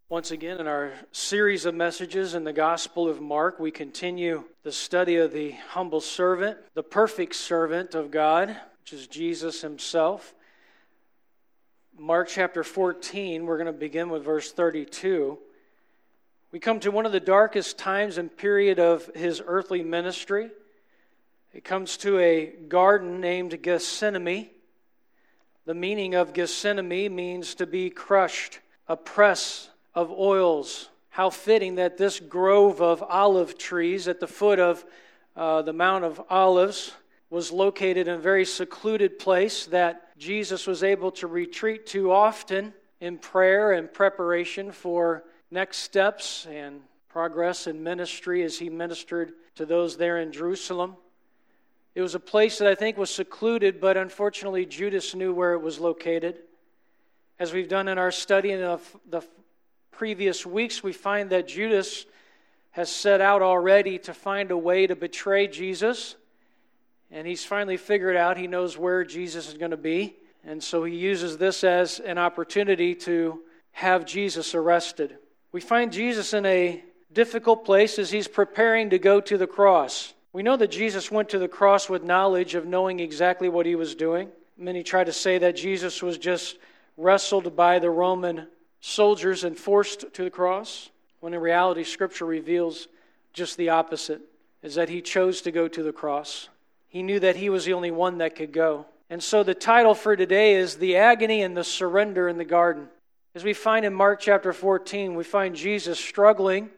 Once again, in our series of messages in the Gospel of Mark, we continue the study of the humble servant, the perfect servant of God, which is Jesus himself. Mark chapter 14, we're going to begin with verse 32. We come to one of the darkest times and period of his earthly ministry. It comes to a garden named Gethsemane. The meaning of Gethsemane means to be crushed, a press of oils. How fitting that this grove of olive trees at the foot of the Mount of Olives was located in a very secluded place that Jesus was able to retreat to often in prayer and preparation for next steps and progress in ministry as he ministered to those there in Jerusalem. It was a place that I think was secluded, but unfortunately Judas knew where it was located. As we've done in our study in the previous weeks, we find that Judas has set out already to find a way to betray Jesus, and he's finally figured out he knows where Jesus is going to be, and so he uses this as an opportunity to have Jesus arrested. We find Jesus in a difficult place as he's preparing to go to the cross. We know that Jesus went to the cross with knowledge of knowing exactly what he was doing. Many try to say that Jesus was just wrestled by the Roman soldiers and forced to the cross, when in reality Scripture reveals just the opposite, is that he chose to go to the cross. He knew that he was the only one that could go. And so the title for today is The Agony and the Surrender in the Garden. As we find in Mark chapter 14, we find Jesus struggling,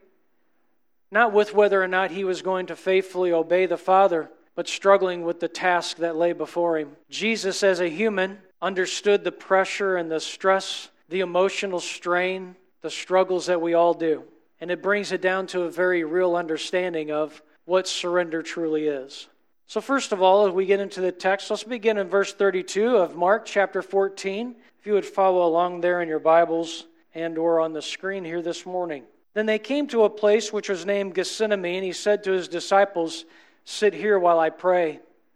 not with whether or not he was going to faithfully obey the Father, but struggling with the task that lay before him. Jesus, as a human, understood the pressure and the stress, the emotional strain, the struggles that we all do. And it brings it down to a very real understanding of what surrender truly is. So first of all, as we get into the text, let's begin in verse 32 of Mark chapter 14. If you would follow along there in your Bibles and or on the screen here this morning. Then they came to a place which was named Gethsemane, and he said to his disciples, "Sit here while I pray."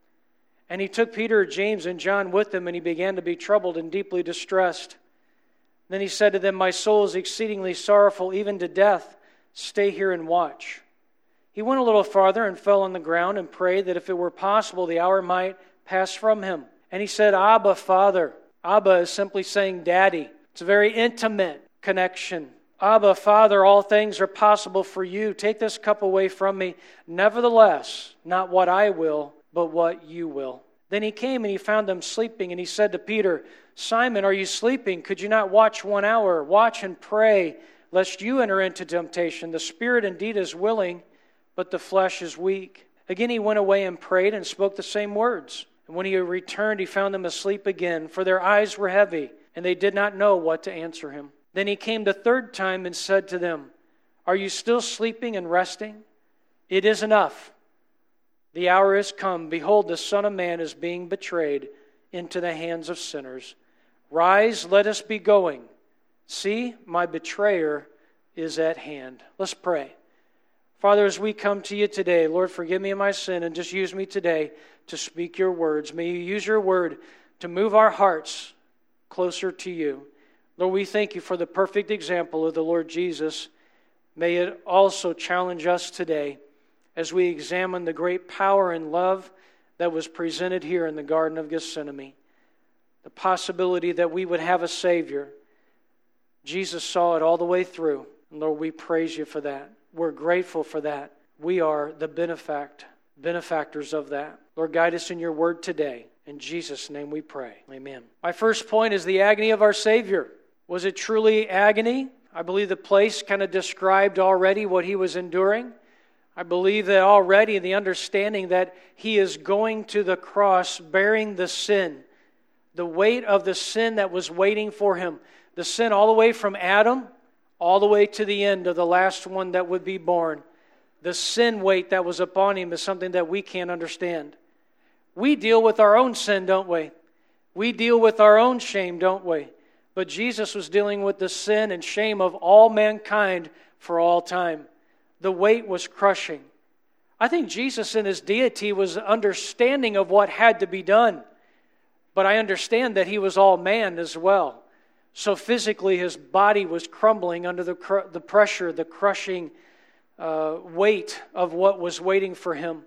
And he took Peter, James, and John with him, and he began to be troubled and deeply distressed. Then he said to them, "My soul is exceedingly sorrowful, even to death. Stay here and watch." He went a little farther and fell on the ground and prayed that if it were possible, the hour might pass from him. And he said, "Abba, Father." Abba is simply saying daddy. It's a very intimate connection. "Abba, Father, all things are possible for you. Take this cup away from me. Nevertheless, not what I will, but what you will." Then he came and he found them sleeping, and he said to Peter, "Simon, are you sleeping? Could you not watch 1 hour? Watch and pray, lest you enter into temptation. The spirit indeed is willing, but the flesh is weak." Again he went away and prayed and spoke the same words. And when he returned, he found them asleep again, for their eyes were heavy, and they did not know what to answer him. Then he came the third time and said to them, "Are you still sleeping and resting? It is enough. The hour is come. Behold, the Son of Man is being betrayed into the hands of sinners. Rise, let us be going. See, my betrayer is at hand." Let's pray. Father, as we come to you today, Lord, forgive me of my sin and just use me today to speak your words. May you use your word to move our hearts closer to you. Lord, we thank you for the perfect example of the Lord Jesus. May it also challenge us today as we examine the great power and love that was presented here in the Garden of Gethsemane. The possibility that we would have a Savior. Jesus saw it all the way through. And Lord, we praise you for that. We're grateful for that. We are the benefactors of that. Lord, guide us in your word today. In Jesus' name we pray. Amen. My first point is the agony of our Savior. Was it truly agony? I believe the place kind of described already what he was enduring. I believe that already the understanding that he is going to the cross bearing the sin, the weight of the sin that was waiting for him, the sin all the way from Adam all the way to the end of the last one that would be born. The sin weight that was upon him is something that we can't understand. We deal with our own sin, don't we? We deal with our own shame, don't we? But Jesus was dealing with the sin and shame of all mankind for all time. The weight was crushing. I think Jesus in his deity was understanding of what had to be done. But I understand that he was all man as well. So physically, his body was crumbling under the pressure, the crushing weight of what was waiting for him.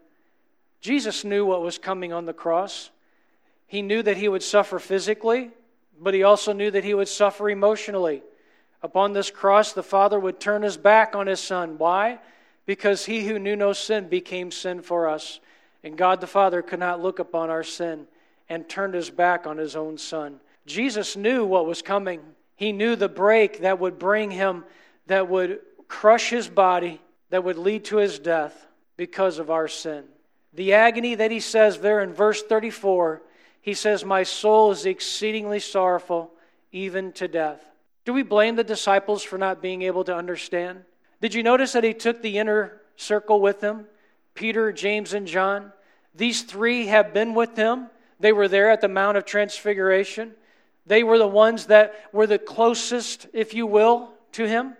Jesus knew what was coming on the cross. He knew that he would suffer physically, but he also knew that he would suffer emotionally. Upon this cross, the Father would turn his back on his Son. Why? Because he who knew no sin became sin for us. And God the Father could not look upon our sin and turned his back on his own Son. Jesus knew what was coming. He knew the break that would bring him, that would crush his body, that would lead to his death because of our sin. The agony that he says there in verse 34, he says, "My soul is exceedingly sorrowful, even to death." Do we blame the disciples for not being able to understand? Did you notice that he took the inner circle with him? Peter, James, and John. These three have been with him. They were there at the Mount of Transfiguration. They were the ones that were the closest, if you will, to him.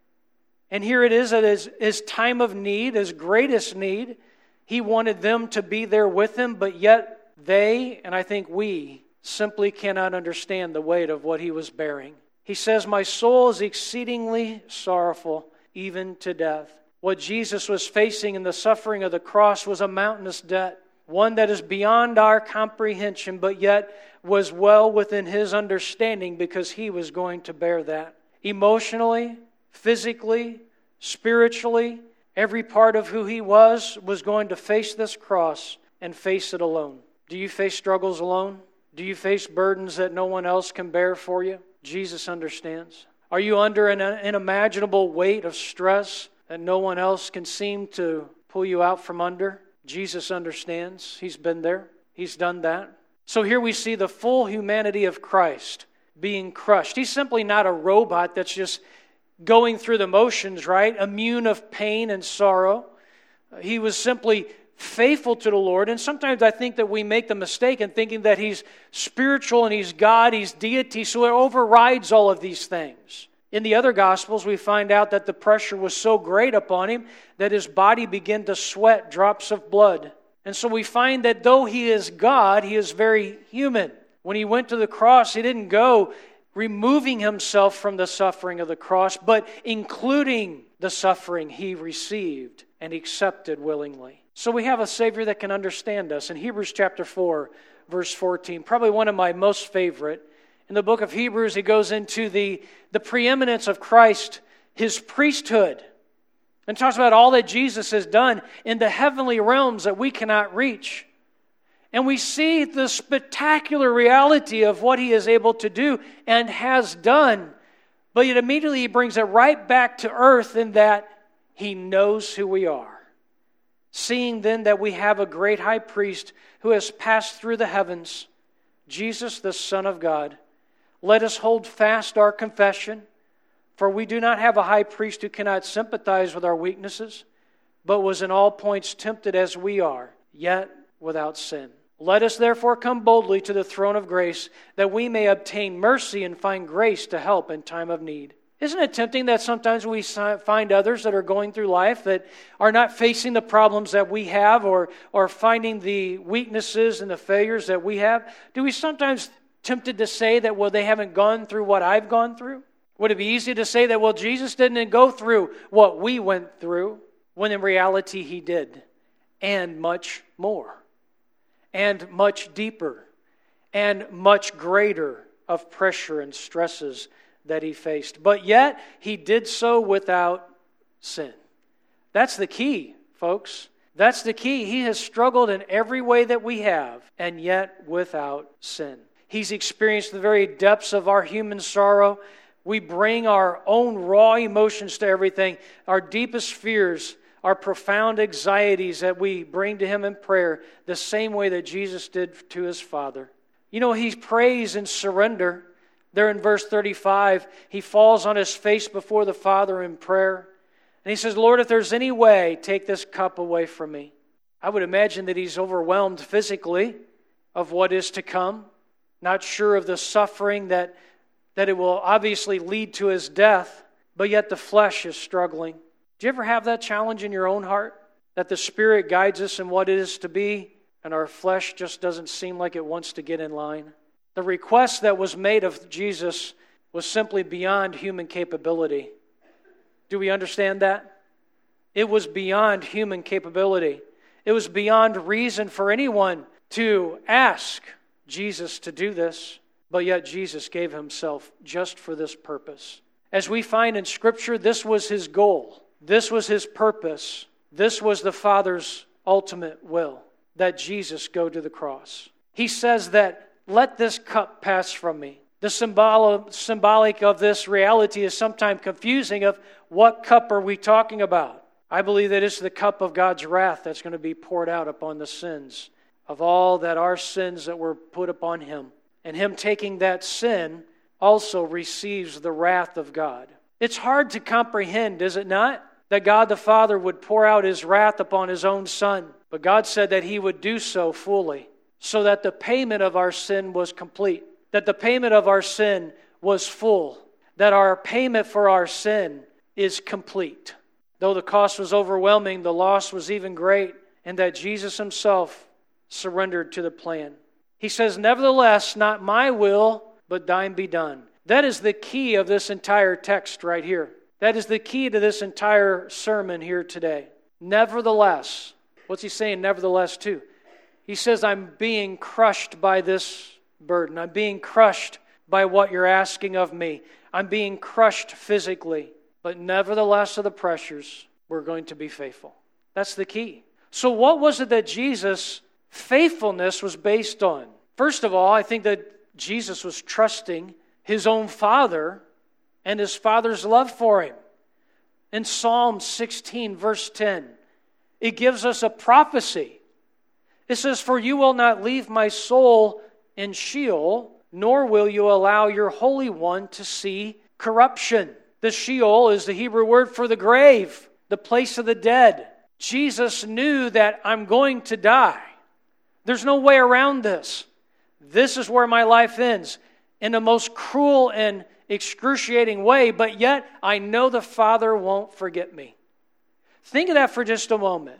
And here it is at his time of need, his greatest need. He wanted them to be there with him, but yet they, and I think we, simply cannot understand the weight of what he was bearing. He says, "My soul is exceedingly sorrowful, even to death." What Jesus was facing in the suffering of the cross was a mountainous debt, one that is beyond our comprehension, but yet was well within his understanding because he was going to bear that. Emotionally, physically, spiritually, every part of who he was going to face this cross and face it alone. Do you face struggles alone? Do you face burdens that no one else can bear for you? Jesus understands. Are you under an unimaginable weight of stress that no one else can seem to pull you out from under? Jesus understands. He's been there. He's done that. So here we see the full humanity of Christ being crushed. He's simply not a robot that's just going through the motions, right? Immune of pain and sorrow. He was simply faithful to the Lord. And sometimes I think that we make the mistake in thinking that he's spiritual and he's God, he's deity, so it overrides all of these things. In the other Gospels, we find out that the pressure was so great upon him that his body began to sweat drops of blood. And so we find that though he is God, he is very human. When he went to the cross, he didn't go removing himself from the suffering of the cross, but including the suffering he received and accepted willingly. So we have a Savior that can understand us. In Hebrews chapter 4, verse 14, probably one of my most favorite. In the book of Hebrews, he goes into the preeminence of Christ, his priesthood, and talks about all that Jesus has done in the heavenly realms that we cannot reach. And we see the spectacular reality of what he is able to do and has done. But yet immediately he brings it right back to earth in that he knows who we are. Seeing then that we have a great high priest who has passed through the heavens, Jesus the Son of God, let us hold fast our confession. For we do not have a high priest who cannot sympathize with our weaknesses, but was in all points tempted as we are, yet without sin. Let us therefore come boldly to the throne of grace, that we may obtain mercy and find grace to help in time of need. Isn't it tempting that sometimes we find others that are going through life that are not facing the problems that we have or finding the weaknesses and the failures that we have? Do we sometimes tempted to say that, well, they haven't gone through what I've gone through? Would it be easy to say that, well, Jesus didn't go through what we went through, when in reality he did, and much more, and much deeper, and much greater of pressure and stresses that he faced. But yet, he did so without sin. That's the key, folks. That's the key. He has struggled in every way that we have, and yet without sin. He's experienced the very depths of our human sorrow. We bring our own raw emotions to everything, our deepest fears, our profound anxieties that we bring to him in prayer, the same way that Jesus did to his Father. You know, he prays in surrender. There in verse 35, he falls on his face before the Father in prayer. And he says, Lord, if there's any way, take this cup away from me. I would imagine that he's overwhelmed physically of what is to come, not sure of the suffering that it will obviously lead to his death, but yet the flesh is struggling. Do you ever have that challenge in your own heart? That the Spirit guides us in what it is to be, and our flesh just doesn't seem like it wants to get in line? The request that was made of Jesus was simply beyond human capability. Do we understand that? It was beyond human capability. It was beyond reason for anyone to ask Jesus to do this, but yet Jesus gave himself just for this purpose. As we find in Scripture, this was his goal. This was his purpose. This was the Father's ultimate will, that Jesus go to the cross. He says that, let this cup pass from me. The symbolic of this reality is sometimes confusing of what cup are we talking about. I believe that it's the cup of God's wrath that's going to be poured out upon the sins of all that our sins that were put upon him. And him taking that sin also receives the wrath of God. It's hard to comprehend, is it not? That God the Father would pour out his wrath upon his own Son. But God said that he would do so fully, so that the payment of our sin was complete, that the payment of our sin was full, that our payment for our sin is complete. Though the cost was overwhelming, the loss was even great, and that Jesus himself surrendered to the plan. He says, nevertheless, not my will, but thine be done. That is the key of this entire text right here. That is the key to this entire sermon here today. Nevertheless. What's he saying nevertheless to? He says, I'm being crushed by this burden. I'm being crushed by what you're asking of me. I'm being crushed physically. But nevertheless of the pressures, we're going to be faithful. That's the key. So what was it that Jesus' faithfulness was based on? First of all, I think that Jesus was trusting his own Father and his Father's love for him. In Psalm 16, verse 10, it gives us a prophecy. It says, for you will not leave my soul in Sheol, nor will you allow your Holy One to see corruption. The Sheol is the Hebrew word for the grave, the place of the dead. Jesus knew that I'm going to die. There's no way around this. This is where my life ends in the most cruel and excruciating way, but yet I know the Father won't forget me. Think of that for just a moment.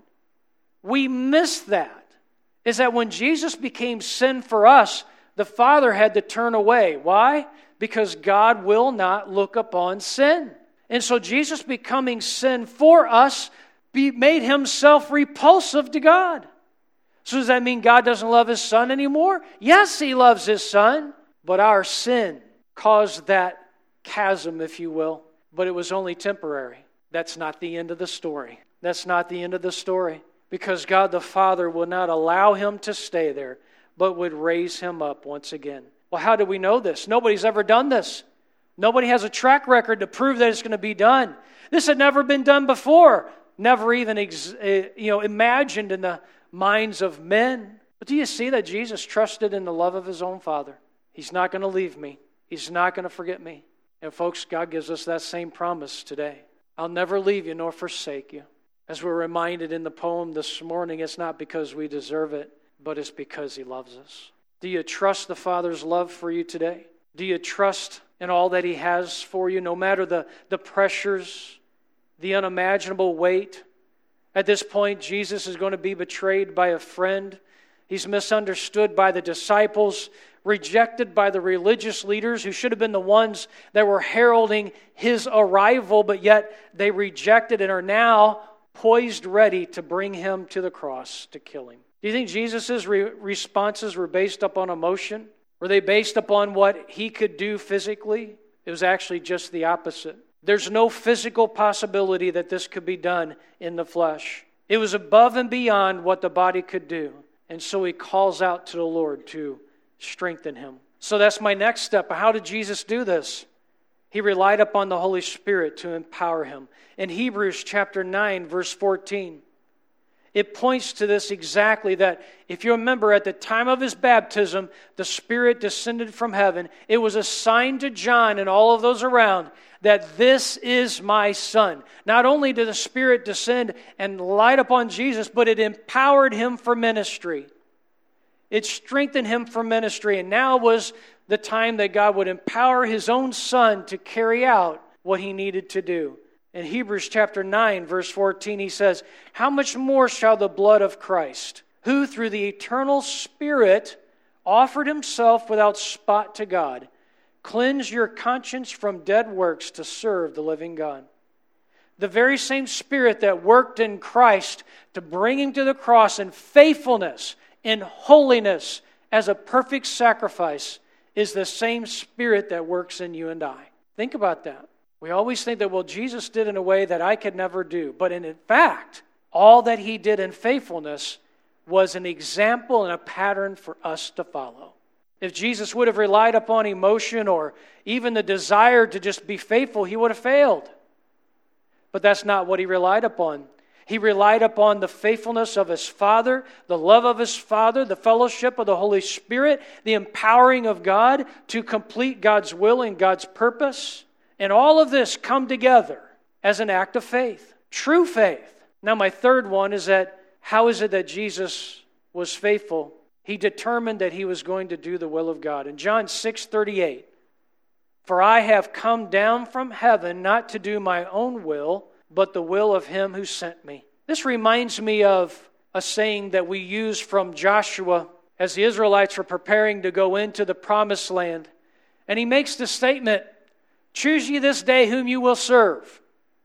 We miss that. Is that when Jesus became sin for us, the Father had to turn away. Why? Because God will not look upon sin. And so Jesus becoming sin for us made himself repulsive to God. So does that mean God doesn't love his Son anymore? Yes, he loves his Son, but our sin caused that chasm, if you will. But it was only temporary. That's not the end of the story. That's not the end of the story. Because God the Father will not allow him to stay there, but would raise him up once again. Well, how do we know this? Nobody's ever done this. Nobody has a track record to prove that it's going to be done. This had never been done before. Never even imagined in the minds of men. But do you see that Jesus trusted in the love of his own Father? He's not going to leave me. He's not going to forget me. And folks, God gives us that same promise today. I'll never leave you nor forsake you. As we're reminded in the poem this morning, it's not because we deserve it, but it's because he loves us. Do you trust the Father's love for you today? Do you trust in all that he has for you, no matter the pressures, the unimaginable weight? At this point, Jesus is going to be betrayed by a friend. He's misunderstood by the disciples, rejected by the religious leaders who should have been the ones that were heralding his arrival, but yet they rejected and are now poised ready to bring him to the cross to kill him. Do you think Jesus' responses were based upon emotion? Were they based upon what he could do physically? It was actually just the opposite. There's no physical possibility that this could be done in the flesh. It was above and beyond what the body could do. And so he calls out to the Lord to strengthen him. So that's my next step. How did Jesus do this? He relied upon the Holy Spirit to empower him. In Hebrews chapter 9, verse 14, it points to this exactly, that if you remember at the time of his baptism, the Spirit descended from heaven. It was a sign to John and all of those around that this is my Son. Not only did the Spirit descend and light upon Jesus, but it empowered him for ministry. It strengthened him for ministry. And now was the time that God would empower his own Son to carry out what he needed to do. In Hebrews chapter 9, verse 14, he says, how much more shall the blood of Christ, who through the eternal Spirit offered himself without spot to God, Cleanse your conscience from dead works to serve the living God. The very same Spirit that worked in Christ to bring Him to the cross in faithfulness, in holiness, as a perfect sacrifice, is the same Spirit that works in you and I. Think about that. We always think that, well, Jesus did in a way that I could never do. But in fact, all that He did in faithfulness was an example and a pattern for us to follow. If Jesus would have relied upon emotion or even the desire to just be faithful, He would have failed. But that's not what He relied upon. He relied upon the faithfulness of His Father, the love of His Father, the fellowship of the Holy Spirit, the empowering of God to complete God's will and God's purpose. And all of this come together as an act of faith, true faith. Now my third one is that how is it that Jesus was faithful? He determined that He was going to do the will of God. In John 6:38, "For I have come down from heaven not to do my own will, but the will of Him who sent me." This reminds me of a saying that we use from Joshua as the Israelites were preparing to go into the promised land. And he makes the statement, "Choose ye this day whom you will serve.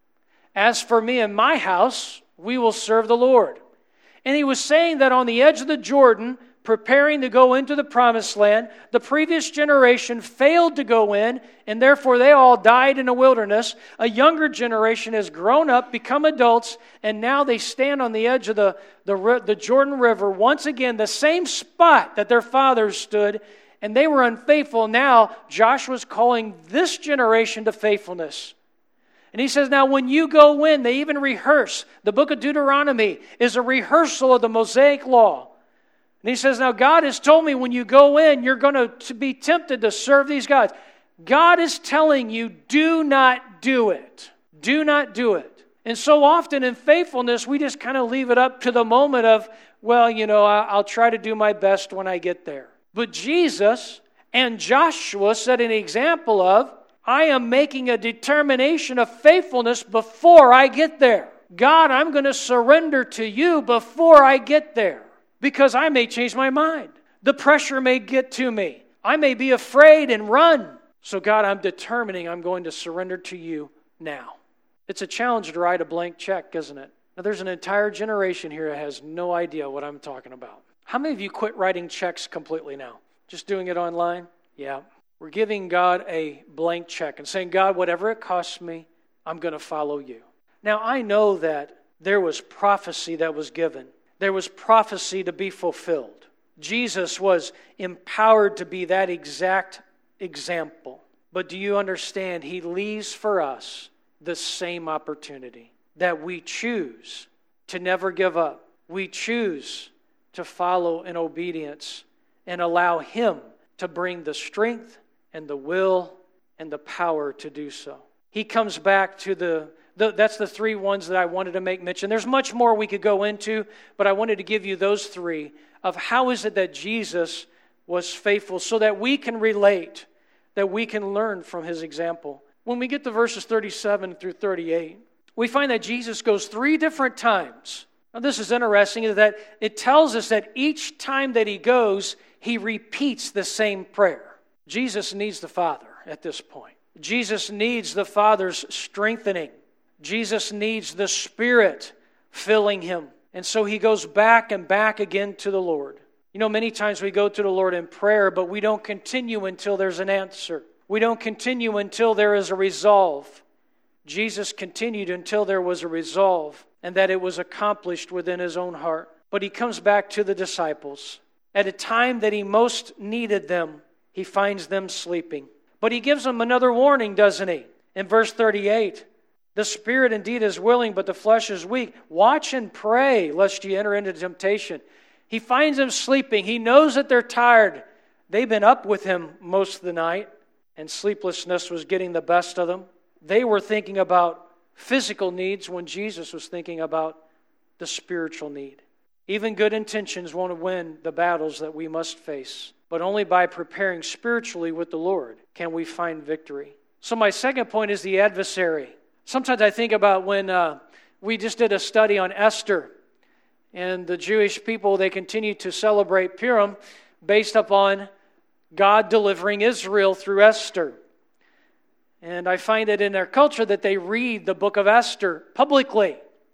As for me and my house, we will serve the Lord." And he was saying that on the edge of the Jordan, preparing to go into the promised land, the previous generation failed to go in, and therefore they all died in the wilderness. A younger generation has grown up, become adults, and now they stand on the edge of the Jordan River, once again, the same spot that their fathers stood, and they were unfaithful. Now Joshua's calling this generation to faithfulness. And he says, now when you go in, they even rehearse. The book of Deuteronomy is a rehearsal of the Mosaic Law. And he says, now God has told me when you go in, you're going to be tempted to serve these gods. God is telling you, do not do it. Do not do it. And so often in faithfulness, we just kind of leave it up to the moment of, well, I'll try to do my best when I get there. But Jesus and Joshua set an example of, I am making a determination of faithfulness before I get there. God, I'm going to surrender to you before I get there. Because I may change my mind. The pressure may get to me. I may be afraid and run. So God, I'm determining I'm going to surrender to you now. It's a challenge to write a blank check, isn't it? Now there's an entire generation here that has no idea what I'm talking about. How many of you quit writing checks completely now? Just doing it online? Yeah. We're giving God a blank check and saying, God, whatever it costs me, I'm going to follow you. Now I know that there was prophecy that was given. There was prophecy to be fulfilled. Jesus was empowered to be that exact example. But do you understand? He leaves for us the same opportunity that we choose to never give up. We choose to follow in obedience and allow Him to bring the strength and the will and the power to do so. He comes back to that's the three ones that I wanted to make mention. There's much more we could go into, but I wanted to give you those three of how is it that Jesus was faithful so that we can relate, that we can learn from His example. When we get to verses 37 through 38, we find that Jesus goes 3 different times. Now this is interesting, is that it tells us that each time that He goes, He repeats the same prayer. Jesus needs the Father at this point. Jesus needs the Father's strengthening. Jesus needs the Spirit filling Him. And so He goes back and back again to the Lord. Many times we go to the Lord in prayer, but we don't continue until there's an answer. We don't continue until there is a resolve. Jesus continued until there was a resolve and that it was accomplished within His own heart. But He comes back to the disciples. At a time that He most needed them, He finds them sleeping. But He gives them another warning, doesn't He? In verse 38, the spirit indeed is willing, but the flesh is weak. Watch and pray, lest ye enter into temptation. He finds them sleeping. He knows that they're tired. They've been up with Him most of the night, and sleeplessness was getting the best of them. They were thinking about physical needs when Jesus was thinking about the spiritual need. Even good intentions won't win the battles that we must face. But only by preparing spiritually with the Lord can we find victory. So my second point is the adversary. Sometimes I think about when we just did a study on Esther, and the Jewish people, they continue to celebrate Purim based upon God delivering Israel through Esther. And I find it in their culture that they read the book of Esther publicly.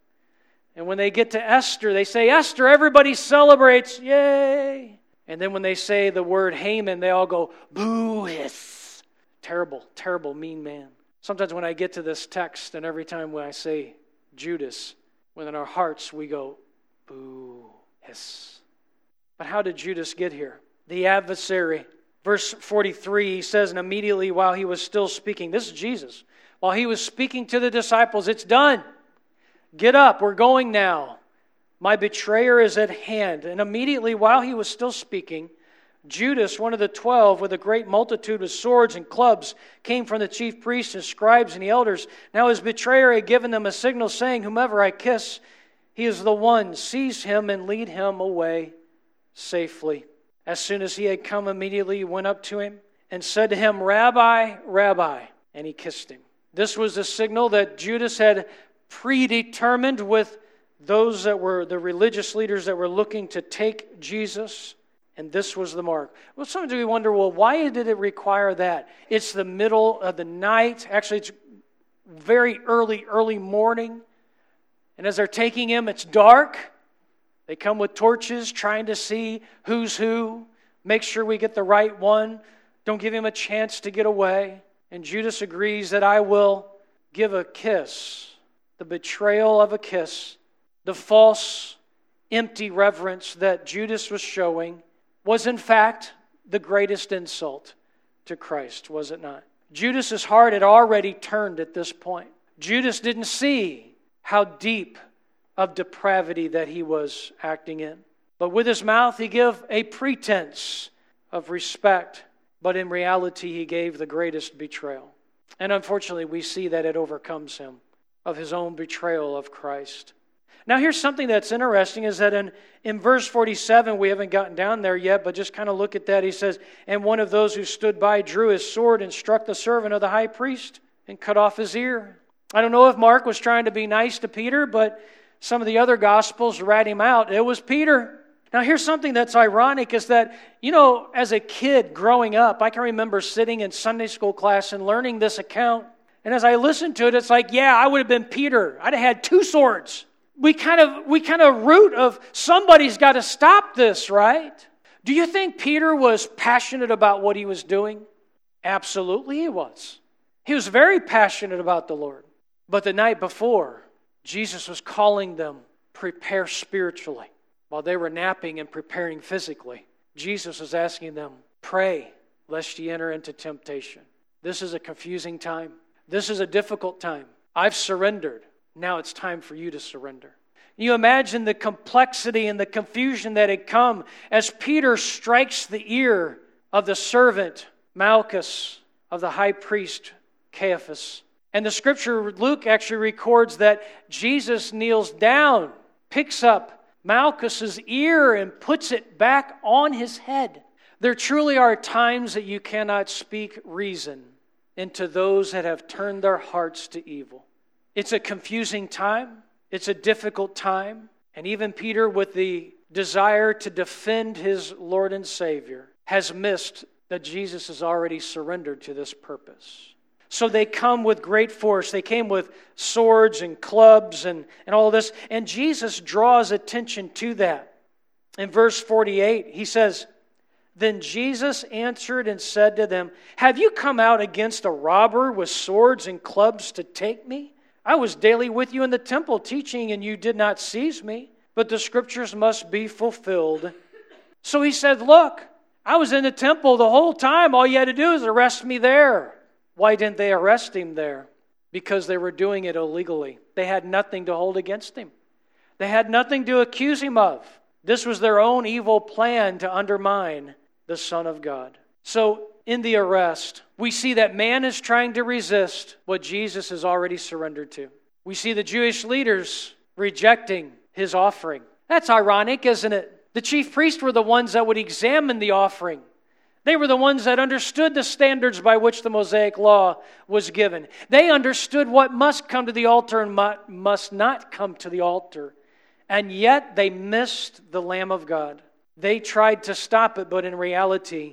And when they get to Esther, they say, Esther, everybody celebrates, yay! And then when they say the word Haman, they all go, boo, hiss. Terrible, terrible, mean man. Sometimes when I get to this text, and every time when I say Judas, within our hearts we go, boo, hiss. But how did Judas get here? The adversary. Verse 43, he says, and immediately while he was still speaking, this is Jesus, while he was speaking to the disciples, it's done. Get up, we're going now. My betrayer is at hand. And immediately while he was still speaking, Judas, one of the 12, with a great multitude of swords and clubs, came from the chief priests and scribes and the elders. Now his betrayer had given them a signal, saying, whomever I kiss, he is the one. Seize him and lead him away safely. As soon as he had come, immediately he went up to him and said to him, Rabbi, Rabbi. And he kissed him. This was the signal that Judas had predetermined with those that were the religious leaders that were looking to take Jesus. And this was the mark. Well, sometimes we wonder, well, why did it require that? It's the middle of the night. Actually, it's very early morning. And as they're taking him, it's dark. They come with torches trying to see who's who, make sure we get the right one, don't give him a chance to get away. And Judas agrees that I will give a kiss, the betrayal of a kiss, the false, empty reverence that Judas was showing was in fact the greatest insult to Christ, was it not? Judas's heart had already turned at this point. Judas didn't see how deep of depravity that he was acting in. But with his mouth he gave a pretense of respect, but in reality he gave the greatest betrayal. And unfortunately we see that it overcomes him of his own betrayal of Christ. Now here's something that's interesting is that in verse 47, we haven't gotten down there yet, but just kind of look at that. He says, and one of those who stood by drew his sword and struck the servant of the high priest and cut off his ear. I don't know if Mark was trying to be nice to Peter, but some of the other Gospels rat him out. It was Peter. Now here's something that's ironic is that, as a kid growing up, I can remember sitting in Sunday school class and learning this account. And as I listened to it, it's like, yeah, I would have been Peter. I'd have had 2 swords. We kind of root of somebody's got to stop this, right? Do you think Peter was passionate about what he was doing? Absolutely he was. He was very passionate about the Lord. But the night before, Jesus was calling them, prepare spiritually. While they were napping and preparing physically, Jesus was asking them, pray lest ye enter into temptation. This is a confusing time. This is a difficult time. I've surrendered. Now it's time for you to surrender. You imagine the complexity and the confusion that had come as Peter strikes the ear of the servant Malchus of the high priest Caiaphas. And the scripture, Luke actually records that Jesus kneels down, picks up Malchus's ear and puts it back on his head. There truly are times that you cannot speak reason into those that have turned their hearts to evil. It's a confusing time. It's a difficult time. And even Peter, with the desire to defend his Lord and Savior, has missed that Jesus has already surrendered to this purpose. So they come with great force. They came with swords and clubs and all of this. And Jesus draws attention to that. In verse 48, he says, then Jesus answered and said to them, have you come out against a robber with swords and clubs to take me? I was daily with you in the temple teaching, and you did not seize me, but the scriptures must be fulfilled. So he said, look, I was in the temple the whole time. All you had to do is arrest me there. Why didn't they arrest him there? Because they were doing it illegally. They had nothing to hold against him. They had nothing to accuse him of. This was their own evil plan to undermine the Son of God. So in the arrest, we see that man is trying to resist what Jesus has already surrendered to. We see the Jewish leaders rejecting his offering. That's ironic, isn't it? The chief priests were the ones that would examine the offering. They were the ones that understood the standards by which the Mosaic law was given. They understood what must come to the altar and must not come to the altar. And yet they missed the Lamb of God. They tried to stop it, but in reality,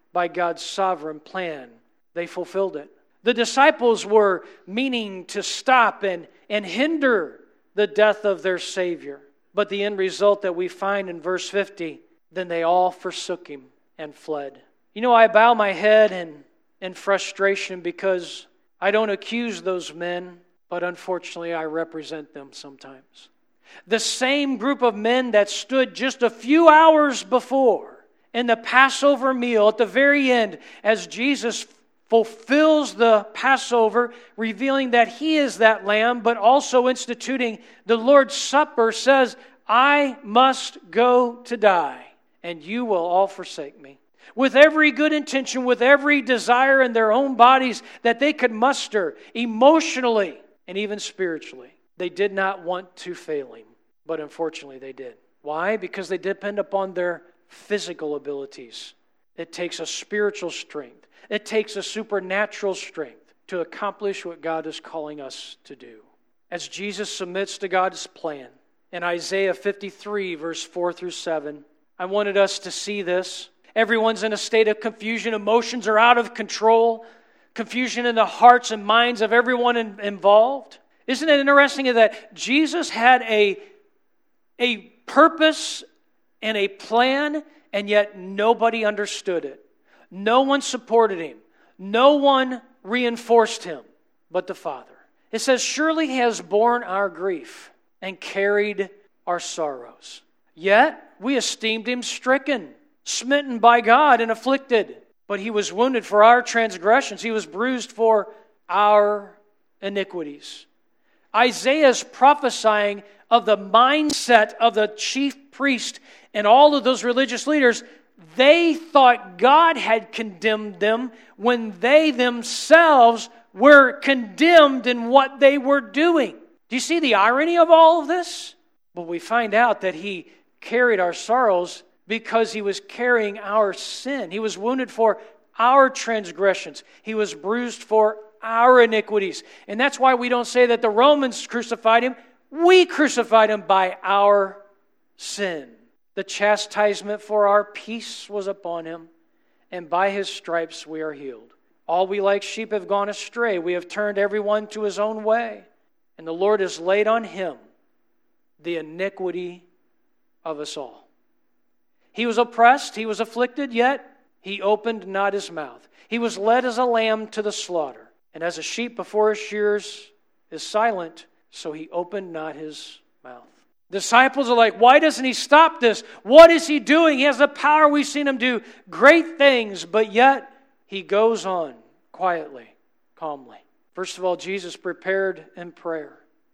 by God's sovereign plan, they fulfilled it. The disciples were meaning to stop and hinder the death of their Savior. But the end result that we find in verse 50, then they all forsook him and fled. You know, I bow my head in frustration because I don't accuse those men, but unfortunately I represent them sometimes. The same group of men that stood just a few hours before in the Passover meal at the very end as Jesus fulfills the Passover, revealing that He is that Lamb, but also instituting the Lord's Supper, says, I must go to die, and you will all forsake me. With every good intention, with every desire in their own bodies that they could muster emotionally and even spiritually, they did not want to fail Him, but unfortunately they did. Why? Because they depend upon their physical abilities. It takes a spiritual strength. It takes a supernatural strength to accomplish what God is calling us to do. As Jesus submits to God's plan, in Isaiah 53, verse 4 through 7, I wanted us to see this. Everyone's in a state of confusion. Emotions are out of control. Confusion in the hearts and minds of everyone involved. Isn't it interesting that Jesus had a purpose and a plan, and yet nobody understood it? No one supported Him. No one reinforced Him but the Father. It says, surely He has borne our grief and carried our sorrows. Yet we esteemed Him stricken, smitten by God, and afflicted. But He was wounded for our transgressions. He was bruised for our iniquities. Isaiah is prophesying of the mindset of the chief priest and all of those religious leaders. They thought God had condemned them when they themselves were condemned in what they were doing. Do you see the irony of all of this? But we find out that He carried our sorrows because He was carrying our sin. He was wounded for our transgressions. He was bruised for our iniquities. And that's why we don't say that the Romans crucified Him. We crucified Him by our sin. The chastisement for our peace was upon Him, and by His stripes we are healed. All we like sheep have gone astray. We have turned everyone to his own way. And the Lord has laid on Him the iniquity of us all. He was oppressed, He was afflicted, yet He opened not His mouth. He was led as a lamb to the slaughter. And as a sheep before his shearers is silent, so He opened not His mouth. Disciples are like, why doesn't He stop this? What is He doing? He has the power. We've seen Him do great things, but yet He goes on quietly, calmly. First of all, Jesus prepared in prayer.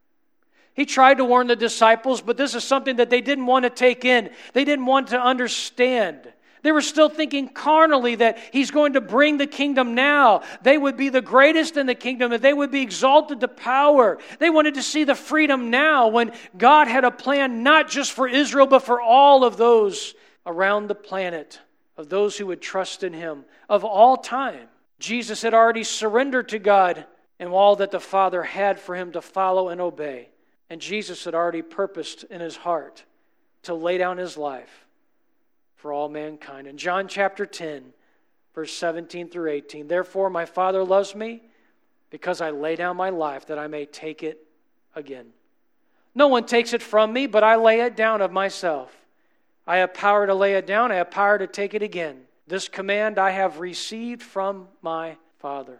He tried to warn the disciples, but this is something that they didn't want to take in. They didn't want to understand. They were still thinking carnally that He's going to bring the kingdom now. They would be the greatest in the kingdom, and they would be exalted to power. They wanted to see the freedom now when God had a plan not just for Israel, but for all of those around the planet, of those who would trust in Him, of all time. Jesus had already surrendered to God and all that the Father had for Him to follow and obey. And Jesus had already purposed in His heart to lay down His life for all mankind. In John chapter 10, verse 17 through 18, therefore my Father loves me because I lay down my life that I may take it again. No one takes it from me, but I lay it down of myself. I have power to lay it down. I have power to take it again. This command I have received from my Father.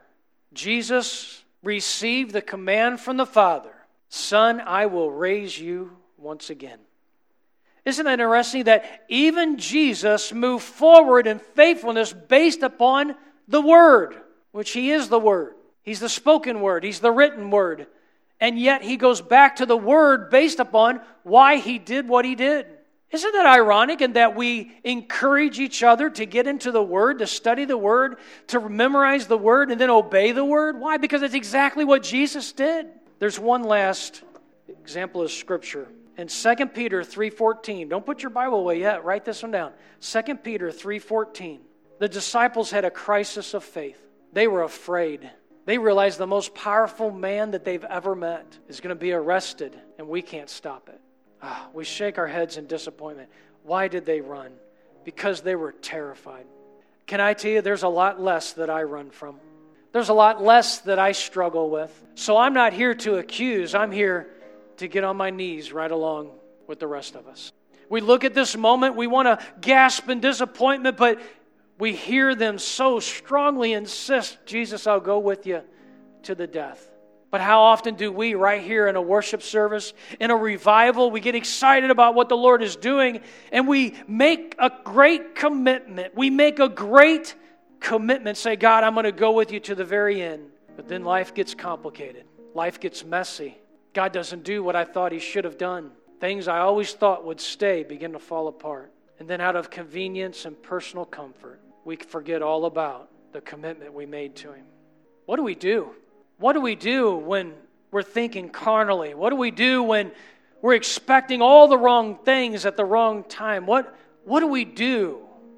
Jesus received the command from the Father. Son, I will raise you once again. Isn't it interesting that even Jesus moved forward in faithfulness based upon the Word, which He is the Word. He's the spoken Word. He's the written Word. And yet He goes back to the Word based upon why He did what He did. Isn't that ironic in that we encourage each other to get into the Word, to study the Word, to memorize the Word, and then obey the Word? Why? Because it's exactly what Jesus did. There's one last example of Scripture. In 2 Peter 3:14, don't put your Bible away yet, write this one down. 2 Peter 3:14, the disciples had a crisis of faith. They were afraid. They realized the most powerful man that they've ever met is going to be arrested, and we can't stop it. We shake our heads in disappointment. Why did they run? Because they were terrified. Can I tell you, there's a lot less that I run from. There's a lot less that I struggle with. So I'm not here to accuse. I'm here to get on my knees right along with the rest of us. We look at this moment, we want to gasp in disappointment, but we hear them so strongly insist, Jesus, I'll go with you to the death. But how often do we, right here in a worship service, in a revival, we get excited about what the Lord is doing, and we make a great commitment. We make a great commitment, say, God, I'm going to go with you to the very end. But then life gets complicated. Life gets messy. God doesn't do what I thought He should have done. Things I always thought would stay begin to fall apart. And then out of convenience and personal comfort, we forget all about the commitment we made to Him. What do we do? What do we do when we're thinking carnally? What do we do when we're expecting all the wrong things at the wrong time? What do we do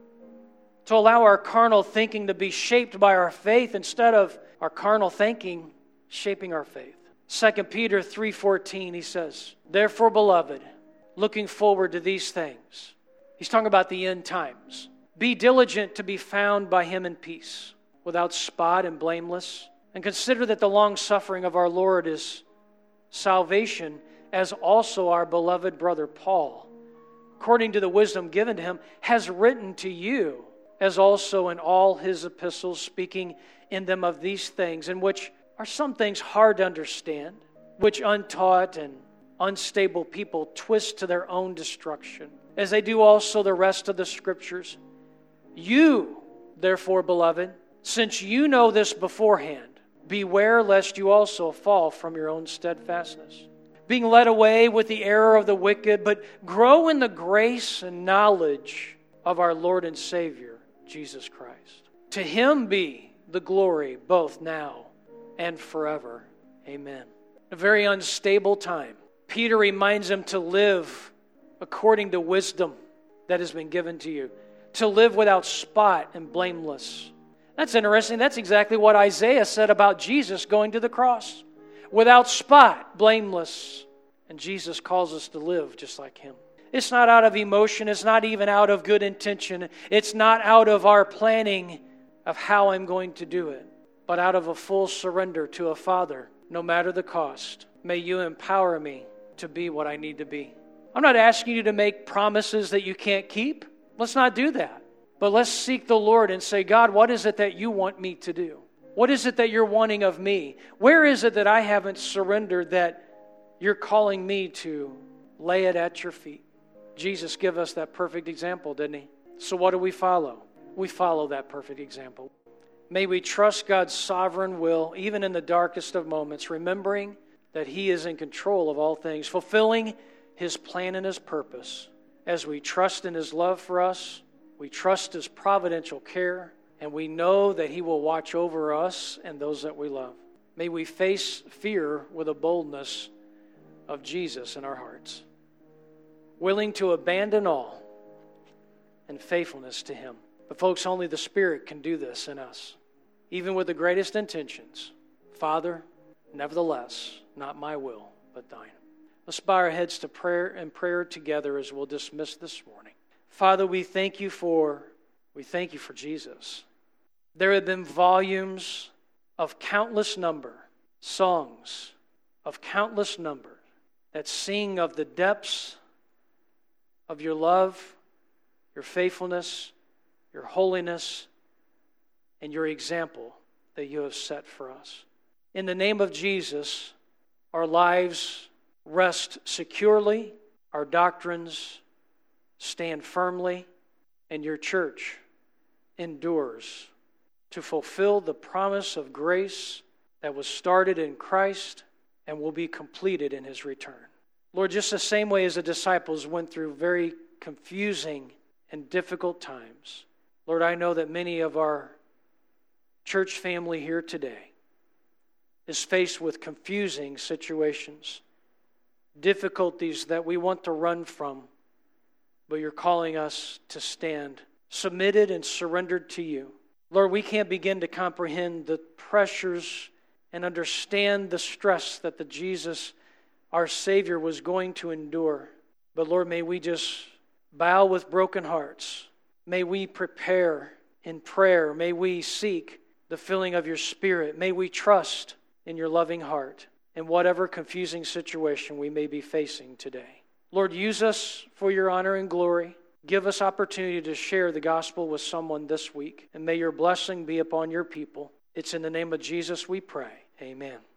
to allow our carnal thinking to be shaped by our faith instead of our carnal thinking shaping our faith? 2 Peter 3:14, he says, therefore, beloved, looking forward to these things. He's talking about the end times. Be diligent to be found by Him in peace, without spot and blameless. And consider that the long-suffering of our Lord is salvation, as also our beloved brother Paul, according to the wisdom given to him, has written to you, as also in all his epistles, speaking in them of these things, in which are some things hard to understand, which untaught and unstable people twist to their own destruction, as they do also the rest of the Scriptures. You, therefore, beloved, since you know this beforehand, beware lest you also fall from your own steadfastness, being led away with the error of the wicked, but grow in the grace and knowledge of our Lord and Savior, Jesus Christ. To Him be the glory both now and forever. Amen. A very unstable time. Peter reminds them to live according to wisdom that has been given to you, to live without spot and blameless. That's interesting. That's exactly what Isaiah said about Jesus going to the cross. Without spot, blameless. And Jesus calls us to live just like Him. It's not out of emotion. It's not even out of good intention. It's not out of our planning of how I'm going to do it, but out of a full surrender to a Father, no matter the cost. May you empower me to be what I need to be. I'm not asking you to make promises that you can't keep. Let's not do that. But let's seek the Lord and say, God, what is it that you want me to do? What is it that you're wanting of me? Where is it that I haven't surrendered that you're calling me to lay it at your feet? Jesus gave us that perfect example, didn't He? So what do we follow? We follow that perfect example. May we trust God's sovereign will, even in the darkest of moments, remembering that He is in control of all things, fulfilling His plan and His purpose. As we trust in His love for us, we trust His providential care, and we know that He will watch over us and those that we love. May we face fear with a boldness of Jesus in our hearts, willing to abandon all in faithfulness to Him. But folks, only the Spirit can do this in us, even with the greatest intentions. Father, nevertheless, not my will, but Thine. Let's bow our heads to prayer together as we'll dismiss this morning. Father, we thank you for Jesus. There have been volumes of countless number, songs of countless number that sing of the depths of your love, your faithfulness, your holiness, and your example that you have set for us. In the name of Jesus, our lives rest securely, our doctrines stand firmly, and your church endures to fulfill the promise of grace that was started in Christ and will be completed in His return. Lord, just the same way as the disciples went through very confusing and difficult times, Lord, I know that many of our church family here today is faced with confusing situations, difficulties that we want to run from, but you're calling us to stand submitted and surrendered to you. Lord, we can't begin to comprehend the pressures and understand the stress that the Jesus, our Savior, was going to endure. But Lord, may we just bow with broken hearts. May we prepare in prayer. May we seek the filling of your Spirit. May we trust in your loving heart in whatever confusing situation we may be facing today. Lord, use us for your honor and glory. Give us opportunity to share the gospel with someone this week. And may your blessing be upon your people. It's in the name of Jesus we pray. Amen.